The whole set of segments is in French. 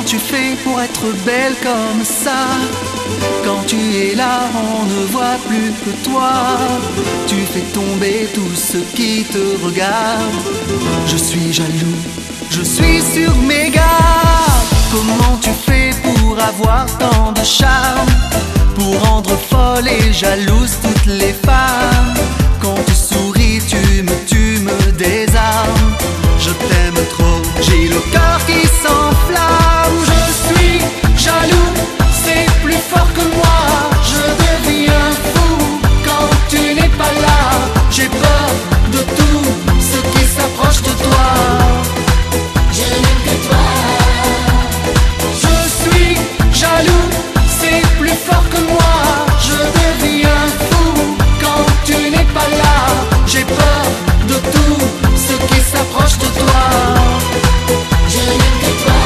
tu fais pour être belle comme ça? Quand tu es là, on ne voit plus que toi. Tu fais tomber tout ce qui te regarde. Je suis jaloux, je suis sur mes gardes. Comment tu fais pour avoir tant de charme, pour rendre folle et jalouse toutes les femmes? Quand tu souris, tu me désarmes. Je t'aime trop, j'ai le cœur qui s'enflamme. Je suis jaloux, c'est plus fort que moi. Je deviens fou quand tu n'es pas là. J'ai peur de tout ce qui s'approche de toi. Je n'aime que toi. Je suis jaloux, c'est plus fort que moi. Je deviens fou quand tu n'es pas là. J'ai peur de tout ce qui s'approche de toi. Je n'aime que toi.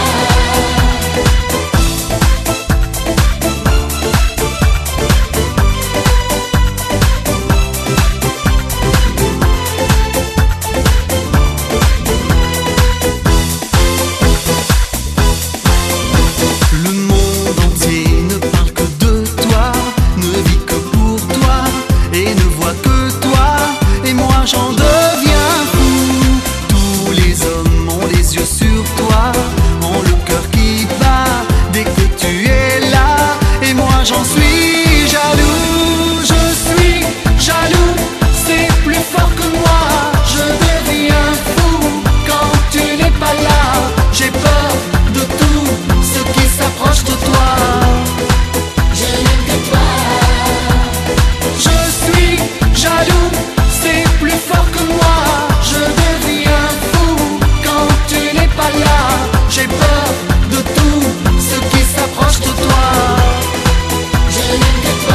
Le monde entier ne parle que de toi, ne vit que pour toi et ne voit que toi. Et moi j'en deviens fou. Tous les hommes ont les yeux sur toi, ont le cœur qui bat dès que tu es là. Et moi j'en suis jaloux, je suis jaloux, c'est plus fort que moi. Je deviens fou quand tu n'es pas là. J'ai peur de tout ce qui s'approche de toi. Je n'aime que toi. Je suis jaloux, c'est plus fort que moi. Je deviens fou quand tu n'es pas là. J'ai peur de tout ce qui s'approche de toi. Je n'aime que toi.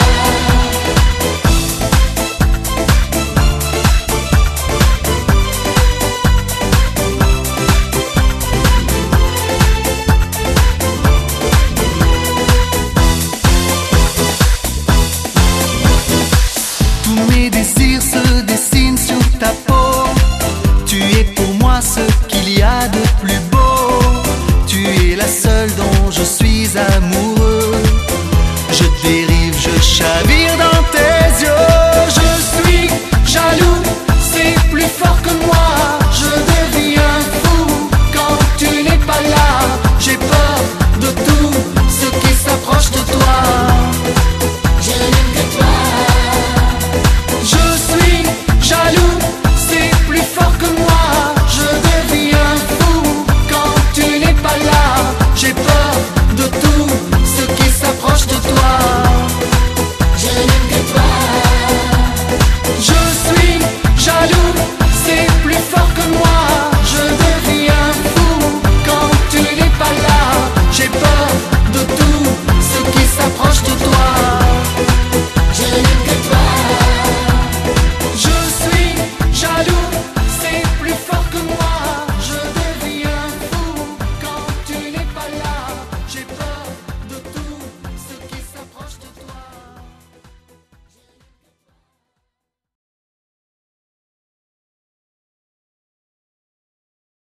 Tous mes désirs se dessinent sur ta peau. Tu es pour moi ce qu'il y a de plus beau. Tu es la seule dont je suis amoureux.